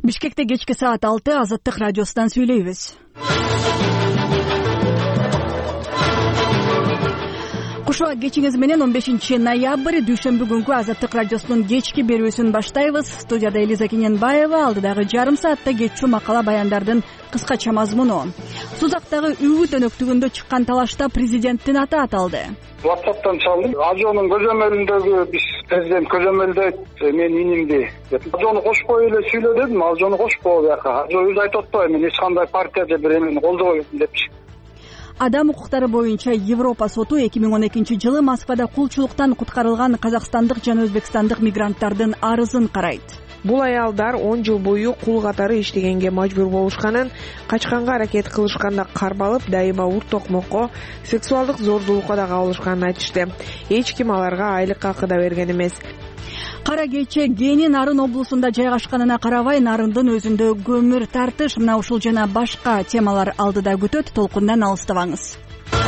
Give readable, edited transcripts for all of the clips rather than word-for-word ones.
Бишкекте кечки саат 6 Азаттык радиосунан сүйлөйбүз. Кушуа кечиңиз менен 15 ноябрь дүйшөмбү күнгү Азаттык радиосунун кечки берүүсүн баштайбыз. Студияда Элиза Кененбаева, алдыдагы жарым саатта кечүү макала баяндардын кыскача мазмуну. Сузактагы үгүт өнөктүгүндө чыккан талашта президенттин аты аталды. WhatsApp'tan çaldım. Ajonun көзөмөлүндөгү биз президент көзөмөлдөйт мен инимди деп. Ажону кошпой эле сүйлө дедим. Ажону кошпоо бияка. Ажо өзү айтып атпайбы мен эч кандай партия же бир эмени колдобойм депчи. Адам укуктары боюнча Европа соту 2012-жылы Москвада кулчулуктан куткарылган казакстандык жана өзбекстандык мигранттардын арызын карайт. Бул аялдар 10 жыл бою кул катары иштегенге мажбур болушканын, качканга аракет кылышканда кармалып, дайыма урт токмокко, сексуалдык зордулукка да кабылышканын айтышты. Эч ким аларга айлык акы да берген эмес. Кара кече Гени Нарын облусунда жайгашканына карабай, Нарындын өзүндө көмүр тартыш, мына ушул жана башка темалар алдыда күтөт. Толкундан алыстабаңыз.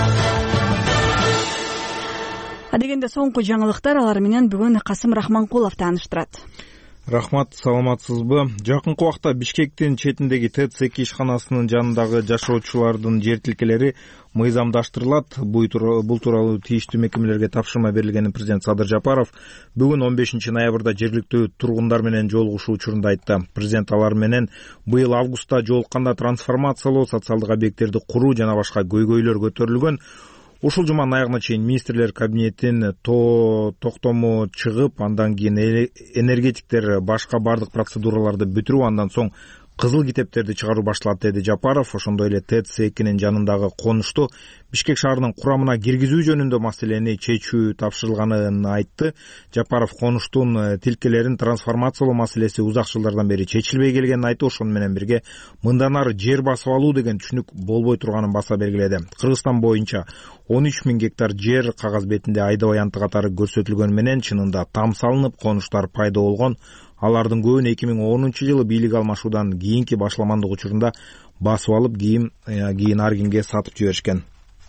Адегенде соңку жаңылыктар, алар менен бүгүн Касым Рахманкулов тааныштырат. Рахмат, саламатсызбы? Жакынкы убакта Бишкектин четиндеги ТЦК ишканасынын жанындагы жашоочулардын жер тилкелери мыйзамдаштырылат. Бул тууралуу тийиштүү мекемелерге тапшырма берилгенин президент Садыр Жапаров бүгүн 15 ноябрда жергиликтүү тургундар менен жолугушуу учурунда айтты. Президент алар менен быйыл августта жолукканда трансформациялоо, социалдык объекттерди куруу жана башка көйгөйлөр көтөрүлгөн. Ушул жуманын аягына чейин министрлер кабинетин токтому чыгып, андан кийин энергетиктер башка бардык процедураларды бүтүрүп, андан соң кызыл китептерди чыгаруу башталат, деди Жапаров. Ошондой эле ТЦКнин жанындагы конушту Бишкек шаарынын курамына киргизүү жөнүндө маселени чечүү тапшырылганын айтты. Жапаров конуштун тилкелерин трансформациялоо маселеси узак жылдардан бери чечилбей келгенин айтты. Ошону менен бирге мындан ары жер басып алуу деген түшүнүк болбой турганын баса белгиледи. Кыргызстан боюнча 13 000 гектар жер кагаз бетинде айда аянты катары көрсөтүлгөн менен чынында там салынып, конуштар пайда болгон. Алардын көбүн 2010-жылы бийлик алмашуудан кийинки башламандык учурунда басып алып, кийин ар кимге сатып жиберишкен.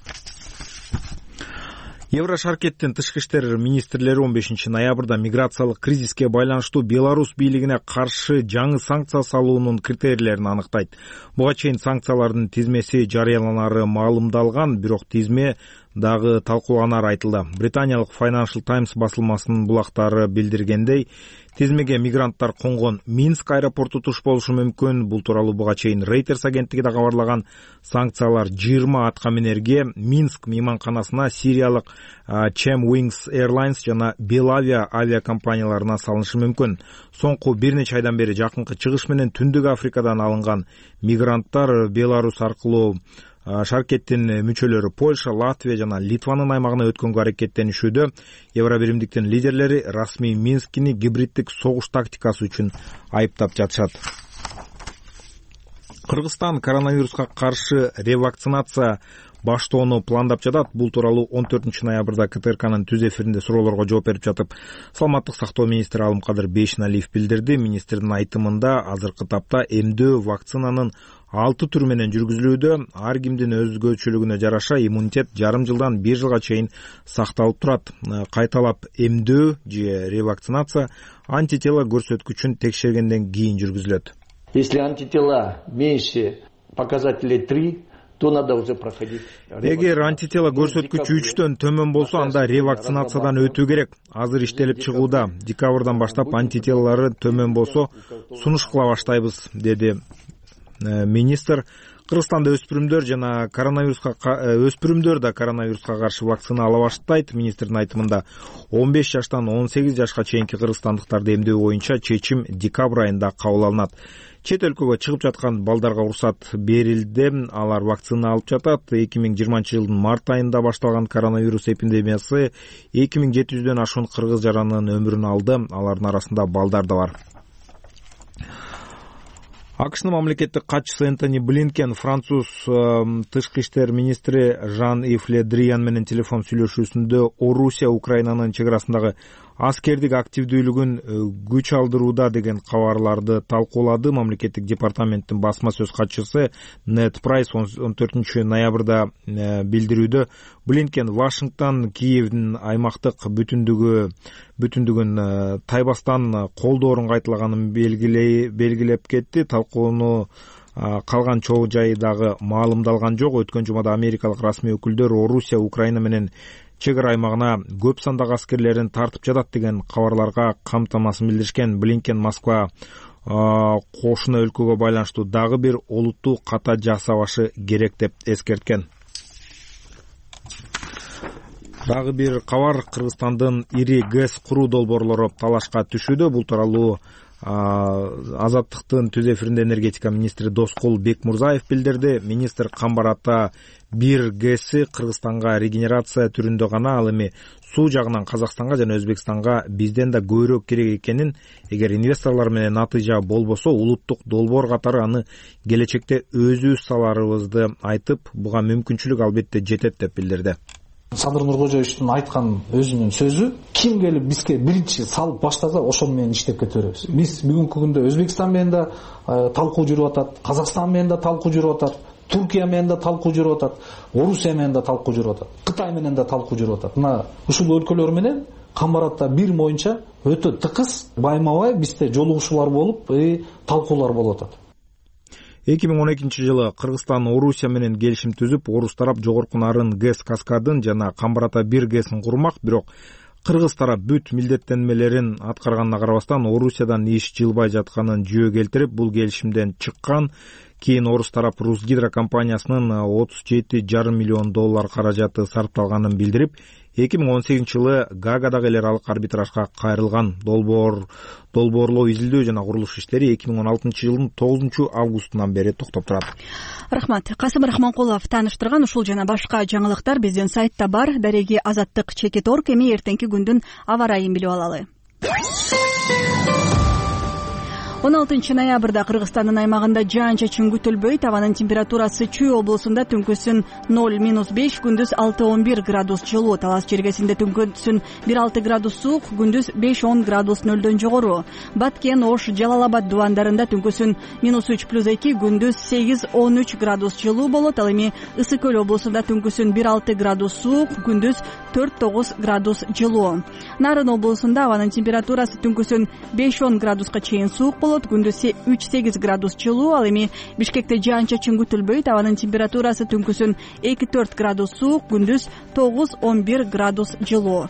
Еврошаркеттин тышкы иштер министрлери 15 ноябрда миграциялык кризиске байланыштуу Беларусь бийлигине каршы жаңы санкция салуунун критерийлерин аныктайт. Буга чейин санкциялардын тизмеси жарыяланары маалымдалган, бирок тизме дагы талкууланары айтылды. Британиялык Financial Times басылмасынын булактары билдиргендей, тизмеге мигранттар конгон Минск аэропорту туш болушу мүмкүн. Бул тууралуу буга чейин Reuters агенттиги да кабарлаган. Санкциялар 20 аткаминерге, Минск мейманканасына, сириялык Chem Wings Airlines жана Belavia авиакомпанияларына салынышы мүмкүн. Соңку бир нече айдан бери жакынкы чыгыш менен Түндүк Африкадан алынган мигранттар Беларусь аркылуу шаркеттин мүчөлөрү Польша, Латвия жана Литванын аймагына өткөнгө аракеттенишүүдө. Евробиримдиктин лидерлери расмий Минскини гибриддик согуш тактикасы үчүн айыптап жатышат. Кыргызстан коронавируска каршы ревакцинация баштоону пландап жатат. Бул тууралуу 14 ноябрда КТРКнын түз эфиринде суроолорго жооп берип жатып, саламаттык сактоо министри Алымкадыр Бейшеналиев билдирди. Министрдин айтымында азыркы тапта эмдөө вакцинанын 6 түрү менен жүргүзүлүүдө. Ар кимдин өзгөчөлүгүнө жараша иммунитет жарым жылдан 1 жылга чейин сакталып турат. Кайталап эмдөө же ревакцинация антитела көрсөткүчүн текшергенден кийин жүргүзүлөт. Если антитела меньше показателей 3, то надо уже проходить. Эгер антитела көрсөткүчү 3төн төмөн болсо, анда ревакцинациядан өтүү керек. Азыр иштелип чыгууда. Декабрдан баштап антителалары төмөн болсо, сунуш кыла баштайбыз, деди министр. Кыргызстанда өспүрүмдөр да коронавируска каршы вакцина ала баштайт. Министрдин айтымында 15 жаштан 18 жашка чейинки кыргызстандыктарды эмдөө боюнча чечим декабрь айында кабыл алынат. Чет өлкөгө чыгып жаткан балдарга уруксат берилди. Алар вакцина алып жатат. 2020-жылдын март айында башталган коронавирус эпидемиясы 2700дөн ашуун кыргыз жаранынын өмүрүн алды. Алардын арасында балдар да бар. АКШнын мамлекеттик катчысы Энтони Блинкен француз тышкы иштер министри Жан-Ив Ле Дриан менен телефон сүйлөшүүсүндө Орусия Украинанын чек арасындагы аскердик активдүүлүгүн күч алдырууда деген кабарларды талкуулады. Мамлекеттик департаменттин басма сөз катчысы Нед Прайс 14 ноябрда билдирүүдө Блинкен Вашингтон Киевдин аймактык бүтүндүгүн тайбастан колдоорун кайталаганын белгилеп кетти. Талкууну калган чоо жайы дагы маалымдалган жок. Өткөн жумада америкалык расмий өкүлдөр Орусия Украина менен чек ара аймагына көп сандагы аскерлерин тартып жатат деген кабарларга камтамасын билдиришкен. Блинкен Москва кошуна өлкөгө байланыштуу дагы бир олуттуу ката жасабашы керек деп эскерткен. Дагы бир кабар: Кыргызстандын ири ГЭС куруу долбоорлору талашка түшүүдө. Бул тууралуу Азаттыктын түз эфиринде энергетика министри Доскол Бекмурзаев билдирди. Министр Камбар ата бир ГЭСи Кыргызстанга регенерация түрүндө гана, ал эми суу жагынан Казакстанга жана Өзбекстанга бизден да көбүрөөк керек экенин, эгер инвесторлор менен натыйжа болбосо улуттук долбоор катары аны келечекте өзүбүз саларыбызды айтып, буга мүмкүнчүлүк албетте жетет деп билдирди. Садыр Нуркожоевичтин айткан өзүнүн сөзү, ким келип бизге биринчи салып баштаса, ошол менен иштеп кете беребиз. Биз бүгүнкү күндө Өзбекстан менен да талкуу жүрүп атат, Казакстан менен да талкуу жүрүп атат, Туркия менен да талкуу жүрүп атат, Орусия менен да талкуу жүрүп атат, Кытай менен да талкуу жүрүп атат. Мына ушул өлкөлөр менен Камбар ата бир моюнча өтө тыкыз, байма-бай бизде жолугушуулар болуп, талкуулар болуп атат. 2012 жылы Кыргызстан Орусия менен келишим түзүп, орус тарап жогорку нарын ГЭС Каскадын жана Камбар ата бир ГЭСин курмак. Бирок кыргыз тарап бүт милдеттенмелерин аткарганына карабастан Орусиядан иш жылбай жатканын жөө келтирип, бул келишимден чыккан. Кийин орус тарап Русгидро компаниясынын 37,5 миллион доллар каражаты сарпталганын билдирип, 2018 жылы Гаагадагы эл аралык арбитражга кайрылган. Долбоорлоо, изилдөө жана курулуш иштери 2016 жылдын 9 августунан бери токтоп турат. Рахмат. Касым Рахманкулов тааныштырган ушул жана башка жаңылыктар биздин сайтта бар. Дареги Азаттык.org. Эми эртеңки күндүн аба ырайын билип алалы. 16 ноябрда Кыргызстандын аймагында жаан-чачын күтүлбөйт. Абанын температурасы Чүй облусунда түнкүсүн 0-5, күндүз 6-11 градус жылуу. Талас жергесинде түнкүсүн 1-6 градус суук, күндүз 5-10 градус нөлдөн жогору. Баткен, Ош, Жалал-Абад дубандарында түнкүсүн -3+2, күндүз 8-13 градус жылуу болот. Ал эми Ысык Көл облусунда түнкүсүн 1-6 градус суук, күндүз 4-9 градус жылуу. Нарын облусунда абанын температурасы түнкүсүн 5-10 градуска чейин суук болот, күндүз 3-8 градус жылуу. Ал эми Бишкекте жаан-чачын күтүлбөйт. Абанын температурасы түнкүсүн 2-4 градус суук, күндүз 9-11 градус жылуу.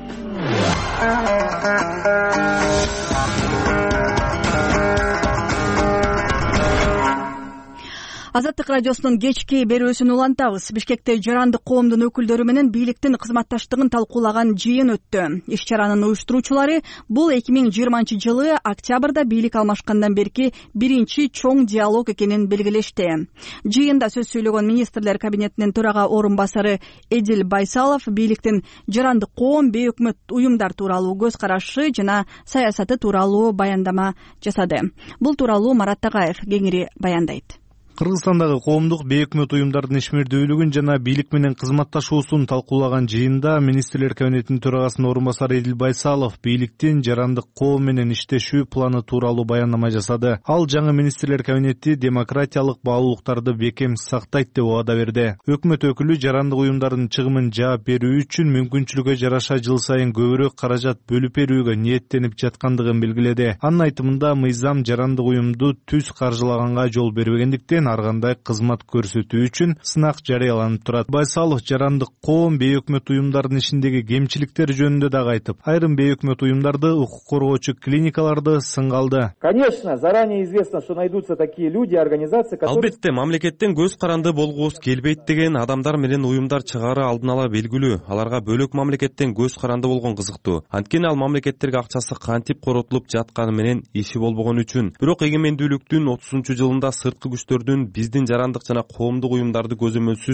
Азаттык радиосунун кечки берүүсүн улантабыз. Бишкекте жарандык коомдун өкүлдөрү менен бийликтин кызматташтыгын талкуулаган жыйын өттү. Иш-чаранын уюштуруучулары бул 2020 жылы октябрда бийлик алмашкандан берки биринчи чоң диалог экенин белгилешти. Жыйында сөз сүйлөгөн министрлер кабинетинин төрага орун басары Эдил Байсалов бийликтин жарандык коом, бейөкмөт уюмдар тууралуу көз карашы жана саясаты тууралуу баяндама жасады. Бул тууралуу Марат Тагаев кеңири баяндайт. Кыргызстандагы коомдук бейөкмөт уюмдардын ишмердүүлүгүн жана бийлик менен кызматташуусун талкуулаган жыйында министрлер кабинетинин төрагасынын орун басары Эдил Байсалов бийликтин жарандык коом менен иштешүү планы тууралуу баяндама жасады. Ал жаңы министрлер кабинети демократиялык баалуулуктарды бекем сактайт деп убада берди. Өкмөт өкүлү жарандык уюмдардын чыгымын жаап берүү үчүн мүмкүнчүлүгү жараша жыл сайын көбүрөөк каражат бөлүп берүүгө ниеттенип жаткандыгын белгиледи. Анын айтымында мыйзам жарандык уюмду түз каржылаганга жол бербегендиктен ар кандай кызмат көрсөтүү үчүн сынак жарыяланып турат. Байсалов жарандык коом, бейөкмөт уюмдардын ишиндеги кемчиликтер жөнүндө дагы айтып, айрым бейөкмөт уюмдарды, укук коргоочу клиникаларды сынга алды. Конечно, заранее известно, что найдутся такие люди, организации, которые... Албетте, мамлекеттен көз каранды болгубуз келбейт деген адамдар менен уюмдар чыгары алдын ала белгилүү. Аларга бөлөк мамлекеттен көз каранды болгон кызыктуу. Анткени ал мамлекеттерге акчасы кантип коротулуп жатканы менен иши болбогон үчүн. Бирок эгемендүүлүктүн 30-жылында сырткы күчтөрдүн биздин жарандык жана коомдук уюмдарды көзөмөлсүз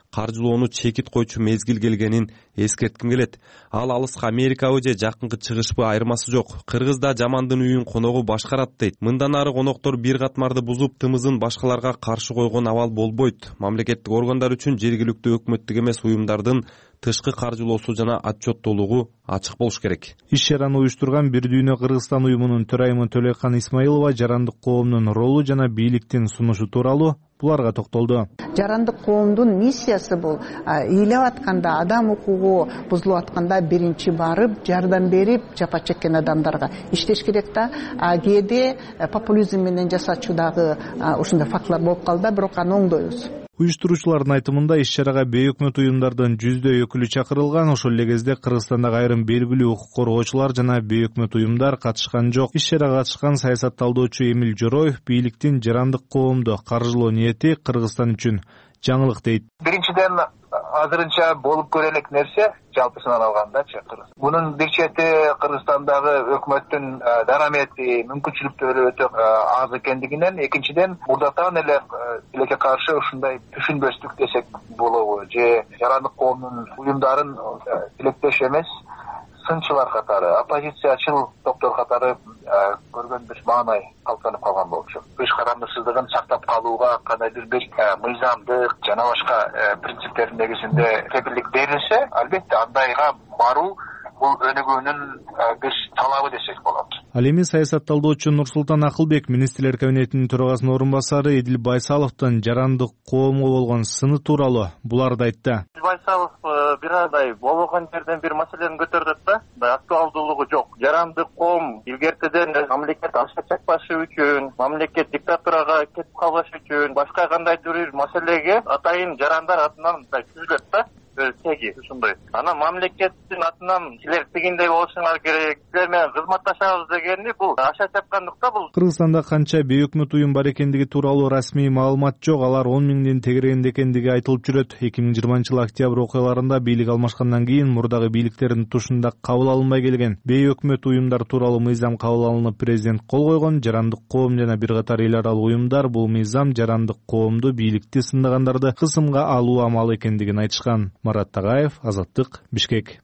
каржылоону чекит койчу мезгил келгенин эскертким келет. Ал алыска Америкабы же жакынкы чыгышпы айырмасы жок. Кыргызда жамандын үйүн коногу башкарат дейт. Мындан ары коноктор бир катмарды бузуп, тымызын башкаларга каршы койгон абал болбойт. Мамлекеттик органдар үчүн жергиликтүү өкмөттүк эмес уюмдардын тышкы каржылоосу жана отчеттуулугу ачык болуш керек. Иш чараны уюштурган Бир дүйнө Кыргызстан уюмунун төрайымы Төлөкхан Исмаилова жарандык коомдун ролу жана бийликтин сунушу тууралуу буларга токтолду. Жарандык коомдун миссиясы бул ыйлап атканда, адам укугу бузулуп атканда биринчи барып, жардам берип, жапа чеккен адамдарга иштеш керек да. Кээде популизм менен жасачуу дагы ушундай фактылар болуп калды, бирок аны оңдойбуз. Уюштуруучулардын айтымында иш чарага бейөкмөт уюмдардын 100 өкүлү чакырылган. Ошол эле кезде Кыргызстандагы айрым белгилүү укук коргоочулар жана бейөкмөт уюмдар катышкан жок. Иш чарага катышкан саясатталдоочу Эмил Жороев бийликтин жарандык коомду каржылоо ниети Кыргызстан үчүн жаңылык дейт. Биринчиден азырынча болуп көрө элек нерсе жалпысынан алгандачы. Мунун бир чети Кыргызстандагы өкмөттүн дарамети, мүмкүнчүлүктөрү өтө аз экендигинен, экинчиден мурдатан эле тилекке каршы ушундай түшүнбөстүк десек болобу, же жарандык коомдун уюмдарын тилектеш эмес, сынчылар катары, оппозициячыл топтор катары көргөн бир маанай калыптанып калган болчу. Көз карандысыздыгын сактап калууга кандайдыр бир мыйзамдык жана башка принциптердин негизинде кепилдик берилсе, албетте андайга баруу бул өнүгүүнүн бир талабы десек болот. Ал эми саясатталдоочу Нурсултан Акылбек министрлер кабинетинин төрагасынын орун басары Эдил Байсаловдун жарандык коомго болгон сыны тууралуу буларды айтты. Байсалов бир айдай болгон жерден бир маселени көтөрдү да, актуалдуулугу жок. Жарандык коом илгертеден мамлекет акча чакпашы үчүн, мамлекет диктатурага кетип калбаш үчүн, башка кандайдыр бир маселеге атайын жарандар атынан түзүлөт да. Теги ушундай. Анан мамлекеттин атынан силер тигиндей болушуңар керек, силер менен кызматташабыз дегенди бул аша чапкандык да бул. Кыргызстанда канча бейөкмөт уюм бар экендиги тууралуу расмий маалымат жок. Алар 10 миңден тегерегинде экендиги айтылып жүрөт. 2020 октябрь окуяларында бийлик алмашкандан кийин мурдагы бийликтердин тушунда кабыл алынбай келген бейөкмөт уюмдар тууралуу мыйзам кабыл алынып, президент кол койгон. Жарандык коом жана бир катар эл аралык уюмдар бул мыйзам жарандык коомду, бийликти сындагандарды кысымга алуу амалы экендигин айтышкан. Марат Тагаев, Азаттык, Бишкек.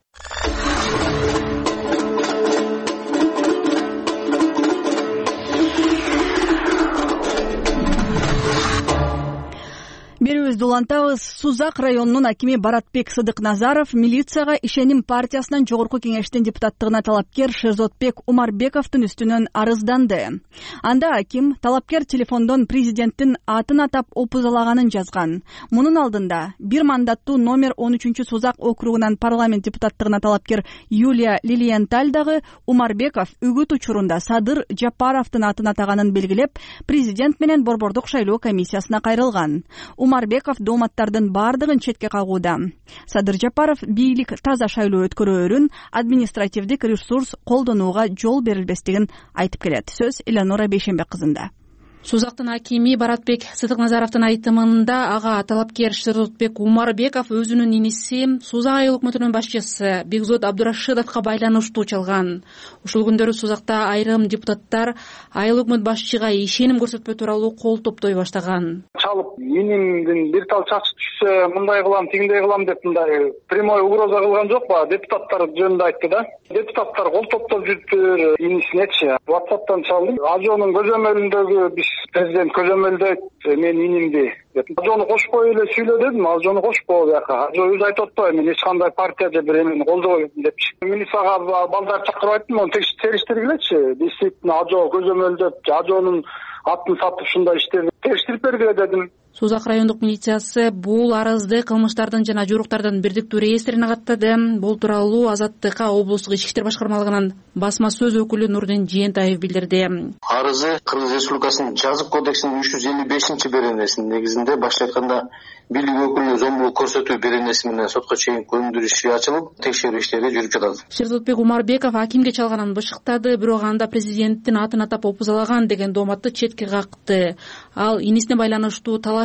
Берүүбүздү улантабыз. Сузак районунун акими Баратбек Сыдыкназаров милицияга ишеним партиясынын жогорку кеңештин депутаттыгына талапкер Шерзотбек Умарбековдун үстүнөн арызданды. Анда аким талапкер телефондон президенттин атын атап опузалаганын жазган. Мунун алдында бир мандаттуу номер 13-Сузак округунан парламент депутаттыгына талапкер Юлия Лилиенталь дагы Умарбеков үгүт учурунда Садыр Жапаровдун атын атаганын белгилеп, президент менен борбордук шайлоо комиссиясына кайрылган. Умарбеков дооматтардын бардыгын четке кагууда. Садыр Жапаров бийлик таза шайлоо өткөрөөрүн, административдик ресурс колдонууга жол берилбестигин айтып келет. Сөз Элеонора Бейшембек кызында. Сузактын акими Баратбек Сыдыкназаровдун айтымында ага талапкер Шерзотбек Умарбеков өзүнүн иниси Сузак айыл өкмөтүнүн башчысы Бекзод Абдурашидовго байланыштуу чалган. Ушул күндөрү Сузакта айрым депутаттар айыл өкмөт башчыга ишеним көрсөтпөө тууралуу кол топтой баштаган. Чалып, менин бир тал чачы түшсө, мындай кылам, тигиндей кылам деп мындай прямой угроза кылган жокпу? Депутаттар жөнүндө айтты да. Депутаттар кол топтоп жүрүптүр, инисинечи. WhatsApp'тан чалдым. Ажонун көзөмөлүндөгү биз президент көзөмөлдө мен инимди деп. Ажону кошпой эле сүйлө дедим, ажону кошпоо бияка. Ажо өзү айтып атпайбы, мен эч кандай партия же бир эмени колдобойм депчи. Милицияга балдар чакырып айттым, териштиргилечи. Действительно ажо көзөмөлдөп, ажонун атын сатып ушундай иштерди териштирип бергиле дедим. Сузак райондук милициясы бул арызды кылмыштардын жана жоруктардын бирдиктүү реестрине каттады. Бул тууралуу Азаттыкка облустук ички иштер башкармалыгынын басма сөз өкүлү Нурдин Жээнтаев билдирди. Арызы Кыргыз Республикасынын жазык кодексинин 355-беренесинин негизинде башкача айтканда бийлик өкүлүнө зомбулук көрсөтүү беренеси менен сотко чейин көндүрүү иши ачылып, текшерүү иштери жүрүп жатат. Шерзотбек Умарбеков акимге чалганын бышыктады, бирок анда президенттин атын атап опузалаган деген дооматты четке какты. Ал инисине байланыштуу талаш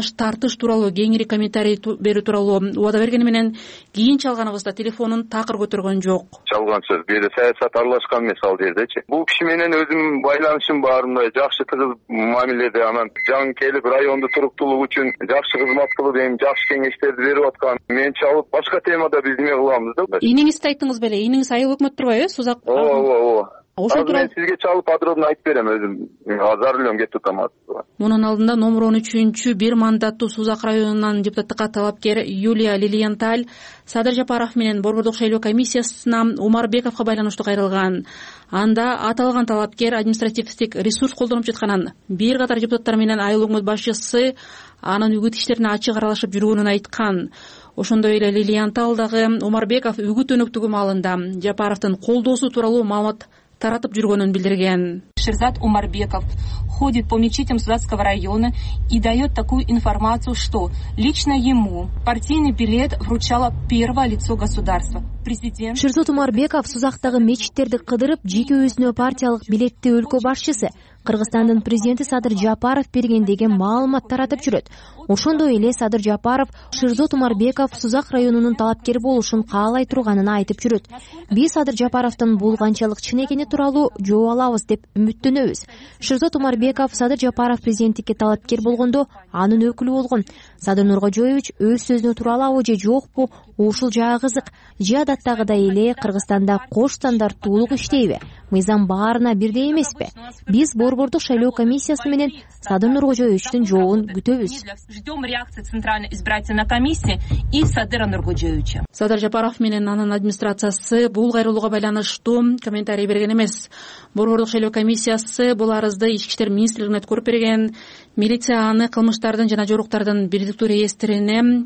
баш тартыш тууралуу кеңири комментарий берүү тууралуу убада бергени менен кийин чалганыбызда телефонун такыр көтөргөн жок. Чалган сөз. Бул жерде саясат аралашкан эмес ал жердечи. Бул киши менен өзүм байланышым бар, мындай жакшы тыгыз мамиледе, анан жаңы келип райондо туруктуулук үчүн жакшы кызмат кылып, эми жакшы кеңештерди берип аткан. Мен чалып башка темада биз эме кылабыз да. Иниңизди айттыңыз беле? Иниңиз айыл өкмөт турбайбы? Сузак. Ооба. Ошол тууралуу мен сизге чалып подробно айтып берем өзүм. За рулем кетип атам. Мунун алдында номер 13 бир мандаттуу Сузак районунан депутаттыкка талапкер Юлия Лилиенталь Садыр Жапаров менен Борбордук шайлоо комиссиясына Умарбековго байланыштуу кайрылган. Анда аталган талапкер административдик ресурс колдонуп жатканын, бир катар депутаттар менен айыл өкмөт башчысы анын үгүт иштерине ачык аралашып жүргөнүн айткан. Ошондой эле Лилиенталь дагы Умарбеков үгүт өнөктүгү маалында Жапаровдун колдоосу тууралуу маалымат таратып жүргөнүн билдирген. Шерзат Умарбеков ходит по мечетям Сузакского района и дает такую информацию, что лично ему партийный билет вручало первое лицо государства. Президент. Шерзат Умарбеков Сузактагы мечиттерди кыдырып, жеке өзүнө партиялык билетти өлкө башчысы Кыргызстандын президенти Садыр Жапаров берген деген маалымат таратып жүрөт. Ошондой эле Садыр Жапаров Шерзат Умарбеков Сузак районунун талапкери болушун каалай турганын айтып жүрөт. Биз Садыр Жапаровдун бул канчалык чын экени тууралуу жооп алабыз деп үмүттөнөбүз. Шерзат Умарбеков Садыр Жапаров президенттикке талапкер болгондо анын өкүлү болгон. Садыр Нуркожоевич өз сөзүнө тура алабы же жокпу, ушул жагы кызык. Же адаттагыдай эле Кыргызстанда кош стандарттуулук иштейби? Мыйзам баарына бирдей эмеспи? Биз Борбордук шайлоо комиссиясы менен Садыр Нуркожоевичтин жообун күтөбүз. Ждем реакции Центральной избирательной комиссии и Садыра Нуркожоевича. Садыр Жапаров менен анын администрациясы бул кайрылууга байланыштуу комментарий берген эмес. Борбордук шайлоо комиссиясы бул арызды Ички иштер министрлигине өткөрүп берген. Милиция аны кылмыштардын жана жоруктардын бирдиктүү реестрине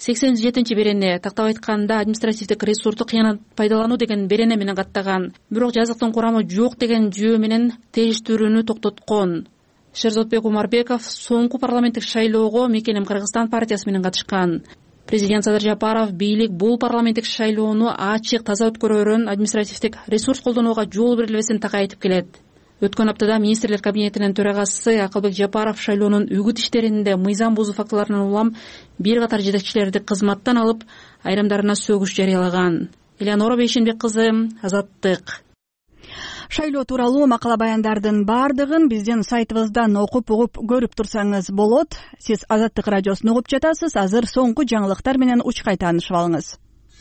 87-берене, тактап айтканда административдик ресурсту кыянат пайдалануу деген берене менен каттаган. Бирок жазыктын курамы жок деген жүйө менен териштирүүнү токтоткон. Шерзотбек Умарбеков соңку парламенттик шайлоого Мекенем Кыргызстан партиясы менен катышкан. Президент Садыр Жапаров бийлик бул парламенттик шайлоону ачык, таза өткөрөрүн, административдик ресурс колдонууга жол берилбесин так айтып келет. Өткөн аптада министрлер кабинетинин төрагасы Акылбек Жапаров шайлоонун үгүт иштеринде мыйзам бузуу фактыларынан улам бир катар жетекчилерди кызматтан алып, айрымдарына сөгүш жарыялаган. Элеонора Бейшенбек кызы, Азаттык. Шайлоо тууралуу макала баяндардын баардыгын биздин сайтыбыздан окуп угуп көрүп турсаңыз болот. Сиз Азаттык радиосун угуп жатасыз. Азыр соңку жаңылыктар менен учкай таанышып алыңыз.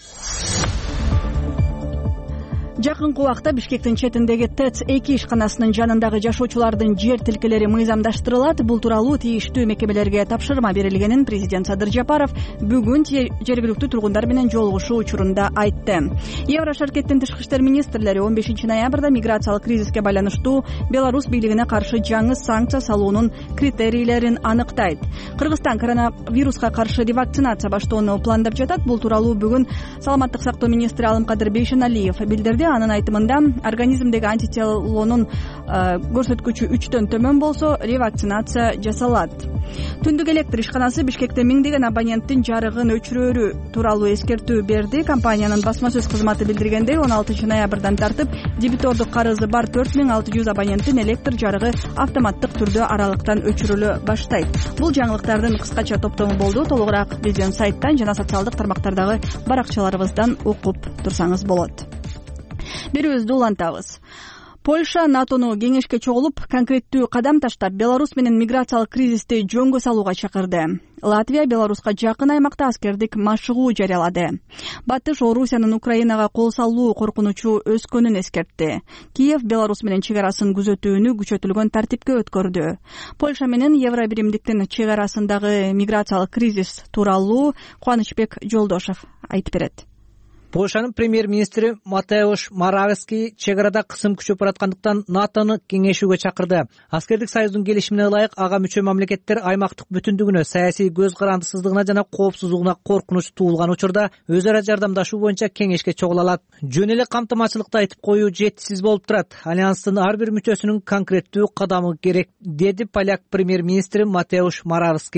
Жакынкы убакта Бишкектин четиндеги ТЭЦ-2 ишканасынын жанындагы жашоочулардын жер тилкелери мыйзамдаштырылат. Бул тууралуу тийиштүү мекемелерге тапшырма берилгенин президент Садыр Жапаров бүгүн жергиликтүү тургундар менен жолугушуу учурунда айтты. Еврошаркеттин тышкы иштер министрлери 15-ноябрда миграциялык кризиске байланыштуу Беларусь бийлигине каршы жаңы санкция салуунун критерийлерин аныктайт. Кыргызстан коронавируска каршы ревакцинация баштоону пландап жатат. Бул тууралуу бүгүн саламаттык сактоо министри Алымкадыр Бейшеналиев билдирди. Анын айтымында организмдеги антителонун көрсөткүчү 3төн төмөн болсо ревакцинация жасалат. Түндүк электр ишканасы Бишкекте миңдеген абоненттин жарыгын өчүрөрү тууралуу эскертүү берди. Компаниянын басма сөз кызматы билдиргендей, 16-ноябрдан тартып дебитордук карызы бар 4600 абоненттин электр жарыгы автоматтык түрдө аралыктан өчүрүлө баштайт. Бул жаңылыктардын кыскача топтому болду. Толугураак биздин сайттан жана социалдык тармактардагы баракчаларыбыздан окуп турсаңыз болот. Берүүбүздү улантабыз. Польша НАТОну кеңешке чогулуп, конкреттүү кадам таштап, Беларусь менен миграциялык кризисти жөнгө салууга чакырды. Латвия Беларуска жакын аймакта аскердик машыгуу жарыялады. Батыш Орусиянын Украинага кол салуу коркунучу өскөнүн эскертти. Киев Беларусь менен чек арасын күзөтүүнү күчөтүлгөн тартипке өткөрдү. Польша менен Евробиримдиктин чек арасындагы миграциялык кризис тууралуу Кубанычбек Жолдошев айтып берет. Польшанын премьер-министри Матеуш Моравецкий чек арада кысым күчөп бараткандыктан НАТОну кеңешүүгө чакырды. Аскердик союздун келишимине ылайык ага мүчө мамлекеттер аймактык бүтүндүгүнө, саясий көз карандысыздыгына жана коопсуздугуна коркунуч туулган учурда өзара жардамдашуу боюнча кеңешке чогула алат. Жөн эле камтамачылыкты айтып коюу жетишсиз болуп турат. Альянстын ар бир мүчөсүнүн конкреттүү кадамы керек, деди поляк премьер-министри Матеуш Моравецкий.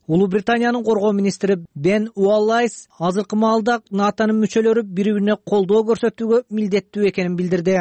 Улуу Британиянын коргоо министри Бен Уоллайс азыркы маалда НАТОнун мүчөлөрү бири бирине колдоо көрсөтүүгө милдеттүү экенин билдирди.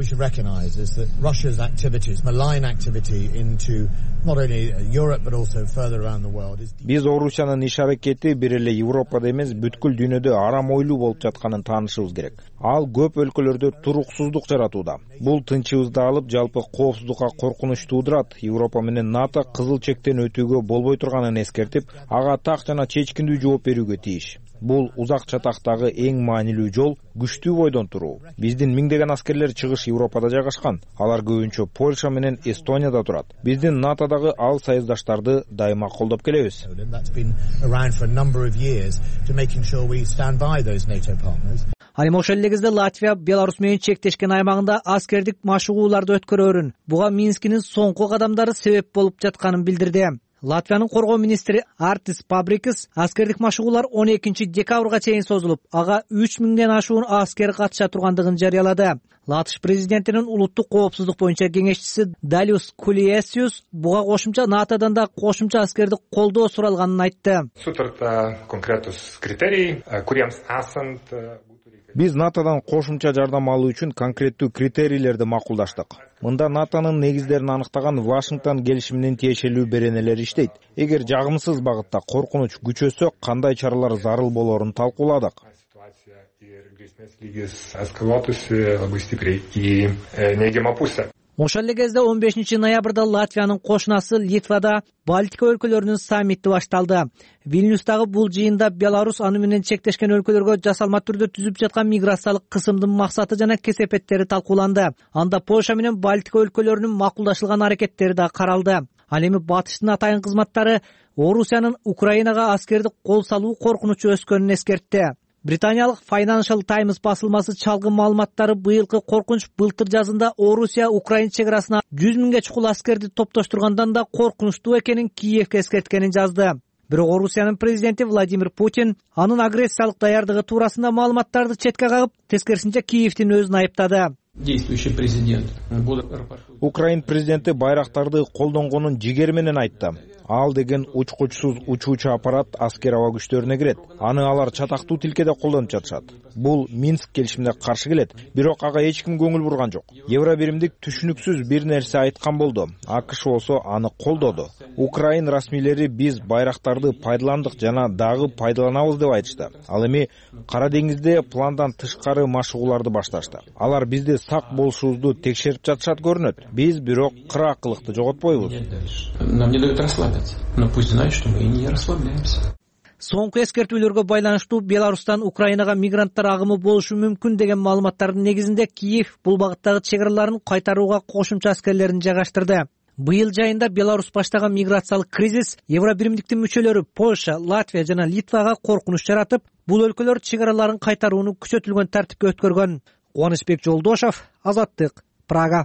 Биз Орусиянын иш аракети бир эле Европада эмес, бүткүл дүйнөдө арам ойлуу болуп жатканын таанышыбыз керек. Ал көп өлкөлөрдө туруксуздук жаратууда. Бул тынчыбызды алып, жалпы коопсуздукка коркунуч туудурат. Европа менен НАТО кызыл чектен өтүүгө болбой турганын эскертип, ага так жана чечкиндүү жооп берүүгө тийиш. Бул узак чатактагы эң маанилүү жол күчтүү бойдон туруу. Биздин миңдеген аскерлер чыгыш Европада жайгашкан. Алар көбүнчө Польша менен Эстонияда турат. Биздин НАТОдагы ал союздаштарды дайыма колдоп келебиз. Ал эми ошол эле кезде Латвия Беларусь менен чектешкен аймагында аскердик машыгууларды өткөрөөрүн, буга Минскинин соңку кадамдары себеп болуп жатканын билдирди. Латвиянын коргоо министри Артис Пабрикис аскердик машыгуулар 12 декабрга чейин созулуп, ага 3000ден ашуун аскер катыша тургандыгын жарыялады. Латыш президентинин улуттук коопсуздук боюнча кеңешчиси Далиус Кулиесиус буга кошумча НАТОдон да кошумча аскерди колдоо суралганын айтты. Биз НАТОдон кошумча жардам алуу үчүн конкреттүү критерийлерди макулдаштык. Мында НАТОнун негиздерин аныктаган Вашингтон келишиминин тиешелүү беренелери иштейт. Эгер жагымсыз багытта коркунуч күчөсө, кандай чаралар зарыл болоорун талкууладык. Ошол эле кезде 15 ноябрда Латвиянын кошунасы Литвада Балтика өлкөлөрүнүн саммити башталды. Вильнюстагы бул жыйында Беларусь аны менен чектешкен өлкөлөргө жасалма түрдө түзүп жаткан миграциялык кысымдын максаты жана кесепеттери талкууланды. Анда Польша менен Балтика өлкөлөрүнүн макулдашылган аракеттери да каралды. Ал эми батыштын атайын кызматтары Орусиянын Украинага аскерди кол салуу коркунучу өскөнүн эскертти. Британиялык Financial Times басылмасы чалгын маалыматтары быйылкы коркунуч былтыр жазында Орусия Украина чек арасына 100 000ге чукул аскерди топтоштургандан да коркунучтуу экенин Киевке эскерткенин жазды. Бирок Орусиянын президенти Владимир Путин анын агрессиялык даярдыгы туурасында маалыматтарды четке кагып, тескерисинче Киевдин өзүн айыптады. Действующий президент. Украин президенти байрактарды колдонгонун жигер менен айтты. Ал деген учкучсуз учуучу аппарат аскер аба күчтөрүнө кирет. Аны алар чатактуу тилкеде колдонуп жатышат. Бул Минск келишимине каршы келет. Бирок ага эч ким көңүл бурган жок. Евробиримдик түшүнүксүз бир нерсе айткан болду. АКШ болсо аны колдоду. Украин расмийлери биз байрактарды пайдаландык жана дагы пайдаланабыз деп айтышты. Ал эми Кара деңизде пландан тышкары машыгууларды башташты. Алар бизди сак болушубузду текшерип жатышат көрүнөт. Биз бирок кыраакылыкты жоготпойбуз. Нам не дают расслабиться, но пусть знают, что мы и не расслабляемся. Соңку эскертүүлөргө байланыштуу Беларустан Украинага мигранттар агымы болушу мүмкүн деген маалыматтардын негизинде Киев бул багыттагы чек араларын кайтарууга кошумча аскерлерин жайгаштырды. Быйыл жайында Беларусь баштаган миграциялык кризис Евробиримдиктин мүчөлөрү Польша, Латвия жана Литвага коркунуч жаратып, бул өлкөлөр чек араларын кайтарууну күчөтүлгөн тартипке өткөргөн. Кубанычбек Жолдошов, Азаттык, Прага.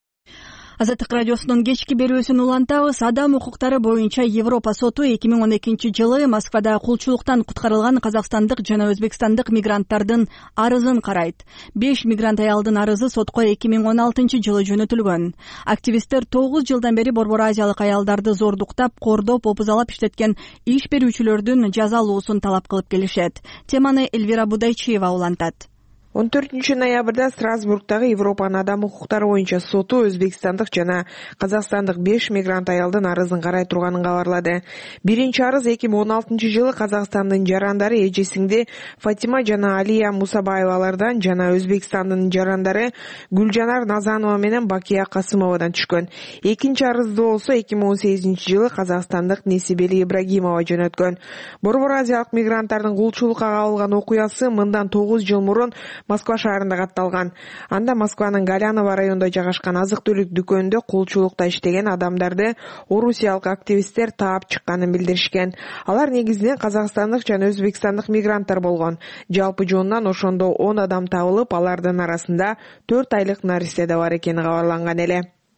Азаттык радиосунун кечки берүүсүн улантабыз. Адам укуктары боюнча Европа соту 2012 жылы Москвада кулчулуктан куткарылган казакстандык жана өзбекстандык мигранттардын арызын карайт. 5 мигрант аялдын арызы сотко 2016 жылы жөнөтүлгөн. Активисттер 9 жылдан бери Борбор Азиялык аялдарды зордуктап, кордоп, опузалап иштеткен иш берүүчүлөрдүн жазалуусун талап кылып келишет. Теманы Эльвира Будайчиева улантат. 14 ноябрда Страсбургдагы Европанын адам укуктары боюнча соту өзбекстандык жана казакстандык 5 мигрант аялдын арызын карай турганын кабарлады. Биринчи арыз 2016 жылы Казакстандын жарандары эжесиңди Фатима жана Алия Мусабаевалардан жана Өзбекстандын жарандары Гүлжанар Назанова менен Бакия Касымовадан түшкөн. Экинчи арызды болсо 2018 жылы казакстандык Несибели Ибрагимова жөнөткөн. Борбор Азиялык мигранттардын кулчулукка кабылган окуясы мындан 9 жыл мурун Москва шаарында катталган. Анда Москванын Галяново районунда жайгашкан азык-түлүк дүкөнүндө кулчулукта иштеген адамдарды орусиялык активисттер таап чыкканын билдиришкен. Алар негизинен казакстандык жана өзбекстандык мигранттар болгон. Жалпы жонунан ошондо 10 адам табылып, алардын арасында 4 айлык нарисе да бар экени кабарланган эле.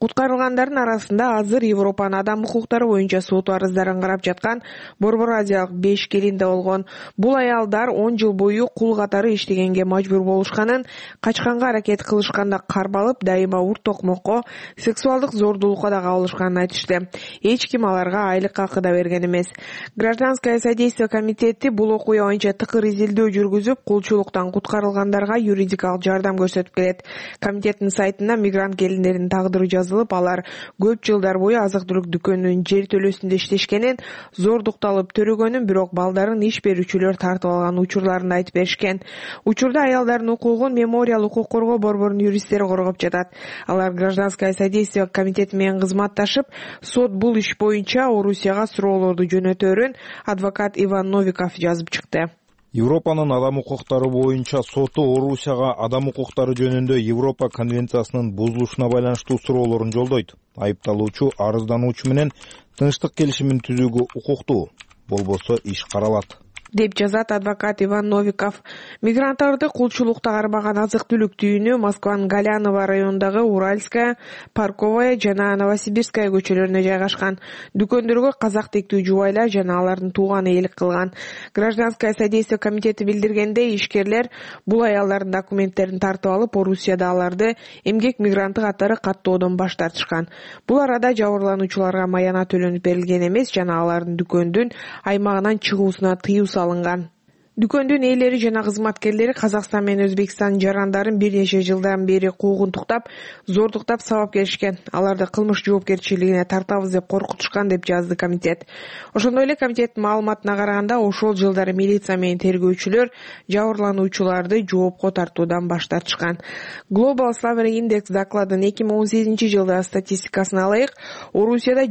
Куткарылгандардын арасында азыр Европанын адам укуктары боюнча сот арыздарын карап жаткан Борбор Азиялык 5 келин да болгон. Бул аялдар 10 жыл бою кул катары иштегенге мажбур болушканын, качканга аракет кылышканда карбалып, дайыма урт токмокко, сексуалдык зордулукка да кабылышканын айтышты. Эч ким аларга айлык акы да берген эмес. Гражданское содействие комитети бул окуя боюнча тыкыр изилдөө жүргүзүп, кулчулуктан куткарылгандарга юридикалык жардам көрсөтүп келет. Комитеттин сайтында мигрант келиндердин тагдыры жазылып, алар көп жылдар бою азык-түлүк дүкөнүнүн жер төлөсүндө иштешкенин, зордукталып төрөгөнүн, бирок балдарын иш берүүчүлөр тартып алган учурларын айтып беришкен. Учурда аялдардын укугун Мемориал укук коргоо борборунун юристтери коргоп жатат. Алар Гражданское содействие комитети менен кызматташып, сот бул иш боюнча Орусияга суроолорду жөнөтөөрүн адвокат Иван Новиков жазып чыкты. Европанын адам укуктары боюнча соту Орусияга адам укуктары жөнүндө Европа конвенциясынын бузулушуна байланыштуу суроолорун жолдойт. Айыпталуучу арыздануучу менен тынчтык келишимин түзүүгө укуктуу, болбосо иш каралат, деп жазат адвокат Иван Новиков. Мигранттарды кулчулукта кармаган азык-түлүк түйүнү Москванын Галяново районундагы Уральская, Парковая жана Новосибирская көчөлөрүнө жайгашкан. Дүкөндөргө казак тектүү жубайлар жана алардын тууганы ээлик кылган. Гражданское содействие комитети билдиргендей, ишкерлер бул аялдардын документтерин тартып алып, Орусияда аларды эмгек мигранты катары каттоодон баш тартышкан. Бул арада жабырлануучуларга маяна төлөнүп берилген эмес жана алардын дүкөндүн аймагынан чыгуусуна тыюу салынган. Дүкөндүн ээлери жана кызматкерлери Казакстан менен Өзбекстан жарандарын бир нече жылдан бери куугунтуктап, зордуктап сабап келишкен. Аларды кылмыш жоопкерчилигине тартабыз деп коркутушкан, деп жазды комитет. Ошондой эле комитеттин маалыматына караганда, ошол жылдары милиция менен тергөөчүлөр жабырлануучуларды жоопко тартуудан баш тартышкан. Global Slavery Index докладынын 2018 жылдагы статистикасына алайык, Орусияда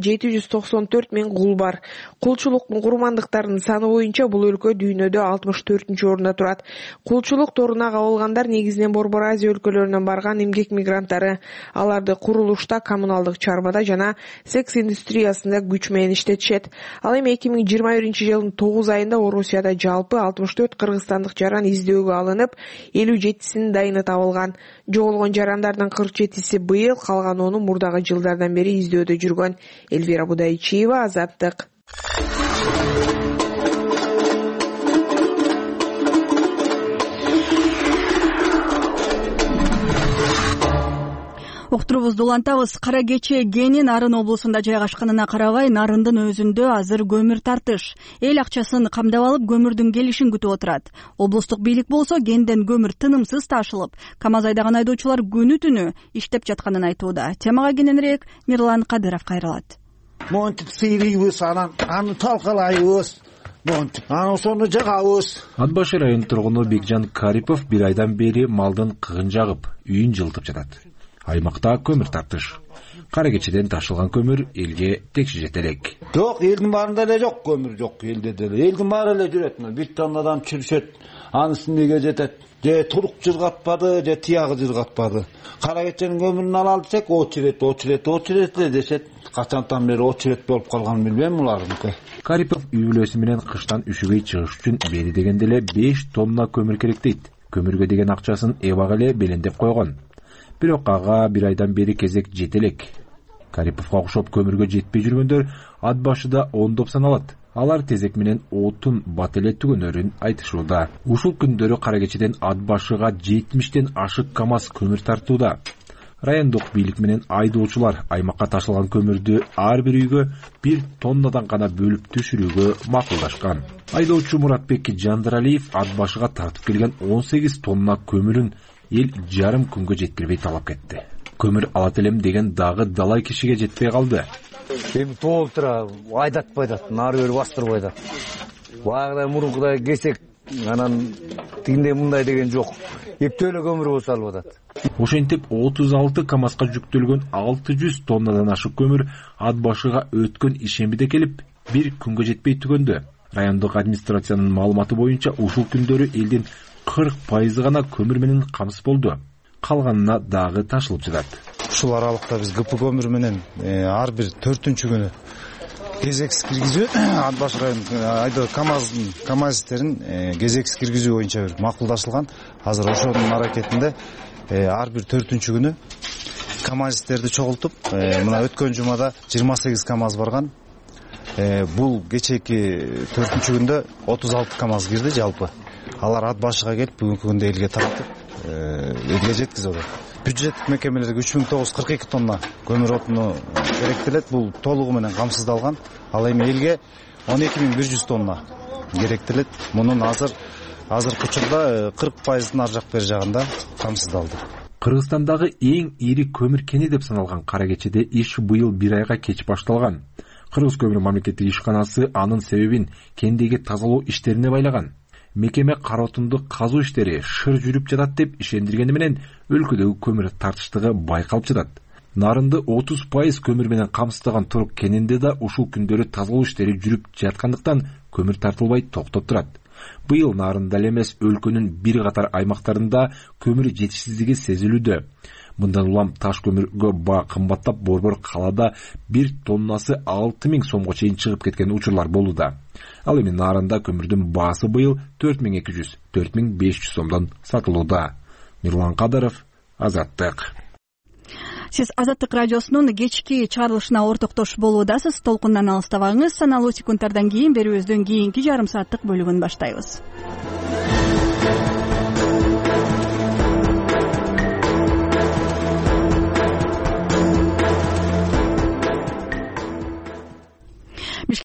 794 миң кул бар. Кулчулуктун курмандыктарынын саны боюнча бул өлкө дүйнөдө 64-орунда турат. Кулчулук торуна кабылгандар негизинен Борбор Азия өлкөлөрүнөн барган эмгек мигранттары. Аларды курулушта, коммуналдык чарбада жана секс индустриясында күч менен иштетишет. Ал эми 2021 жылдын 9 айында Орусияда жалпы 64 кыргызстандык жаран издөөгө алынып, 57синин дайыны табылган. Жоголгон жарандардын 47си быйыл, калган 10-у мурдагы жылдардан бери издөөдө жүргөн. Эльвира Будайчиева, Азаттык. Уктурубузду улантабыз. Кара кече Кени Нарын облусунда жайгашканына карабай, Нарындын өзүндө азыр көмүр тартыш. Эл акчасын камдап алып, көмүрдүн келишин күтүп отурат. Облустук бийлик болсо Кенден көмүр тынымсыз ташылып, КАМАЗ айдаган айдоочулар күнү-түнү иштеп жатканын айтууда. Темага кененирээк Мирлан Кадыров кайрылат. Монтип сыйрыйбыз, аны талкалайбыз. Аны ошону жагабыз. Ат башы районунун тургуну Бекжан Карипов бир айдан бери малдын кыгын жагып, үйүн жылытып жатат. Аймакта көмүр тартыш. Кара кечеден ташылган көмүр элге текши жете элек. Жок, элдин баарында эле жок, көмүр жок элде деле. Элдин баары эле жүрөт. Бир тоннадан чүрүшөт. Анысынеге жетет. Же турук жыргатпады, же тиягы жыргатпады. Кара кеченин көмүрүн ала алсак, очурет эле дешет. Качантан бери очурет болуп калганын билбейм булардыкы. Карипов үй бүлөсү менен кыштан үшүбөй чыгыш үчүн бери дегенде эле 5 тонна көмүр керек дейт. Көмүргө деген акчасын эбак эле белендеп койгон. Бирок ага бир айдан бери кезек жете элек. Кариповго окшоп көмүргө жетпей жүргөндөр ат башыда ондоп саналат. Алар тезек менен отун бат эле түгөнөрүн айтышууда. Ушул күндөрү кара кечеден ат башыга 70тен ашык КАМАЗ көмүр тартууда. Райондук бийлик менен айдоочулар аймакка ташылган көмүрдү ар бир үйгө 1 тоннадан гана бөлүп түшүрүүгө макулдашкан. Айдоочу Муратбек Жандаралиев ат башыга тартып келген 18 тонна көмүрүн эл жарым күнгө жеткирбей талап кетти. Көмүр алат элем деген дагы далай кишиге жетпей калды. Эми толтура айдатпайдат, нары бери бастырбай да. Багыдай мурункудай кесек, анан тигиндей мындай деген жок. Эптөө эле көмүр болсо алып атат. Ошентип 36 КАМАЗга жүктөлгөн 600 тоннадан ашык көмүр ат башыга өткөн ишембиде келип, бир күнгө жетпей түгөндү. Райондук администрациянын маалыматы боюнча ушул күндөрү элдин 40% гана көмүр менен камсыз болду. Калганына дагы ташылып жатат. Ушул аралыкта биз ГП көмүр менен ар бир 4-күнү кезексиз киргизүү, ат башы район КАМАЗдерин кезексиз киргизүү боюнча макулдашылган. Азыр ошонун аракетинде ар бир 4-күнү камазистерди чогултуп мына өткөн жумада 28 камаз барган. Бул кечээки 4-күндө 36 камаз кирди жалпы. Алар ат башыга келип бүгүнкү күндө элге таратып, элге жеткизип атат. Бюджеттик мекемелерге 3942 тонна көмүр отуну керектелет. Бул толугу менен камсыздалган. Ал эми элге 12100 тонна керектелет. Мунун азыркы учурда 40%ын ар жак бер жагында камсыздалды. Кыргызстандагы эң ири көмүр кени деп саналган Каракечеде иш быйыл 1 айга кеч башталган. Кыргыз көмүр мамлекеттик ишканасы анын себебин кендеги тазалоо иштерине байлаган. Мекеме кара отунду казуу иштери шыр жүрүп жатат деп ишендиргени менен өлкөдөгү көмүр тартыштыгы байкалып жатат. Нарынды 30% көмүр менен камсыздаган Турук кенинде да ушул күндөрү тазалоо иштери жүрүп жаткандыктан көмүр тартылбай токтоп турат. Быйыл нарында эле эмес өлкөнүн бир катар аймактарында көмүр жетишсиздиги сезилүүдө. Мындан улам таш көмүргө баа кымбаттап, борбор калаада 1 тоннасы 6000 сомго чейин чыгып кеткен учурлар болууда. Ал эми нарында көмүрдүн баасы быйыл 4200-4500 сомдон сатылууда. Нурлан Кадыров, Азаттык. Сиз Азаттык радиосунун кечки чыгарылышына ортоктош болуудасыз. Толкундан алыстабаңыз. Саналуу секунддардан кийин берүүбүздүн кийинки жарым сааттык бөлүгүн баштайбыз.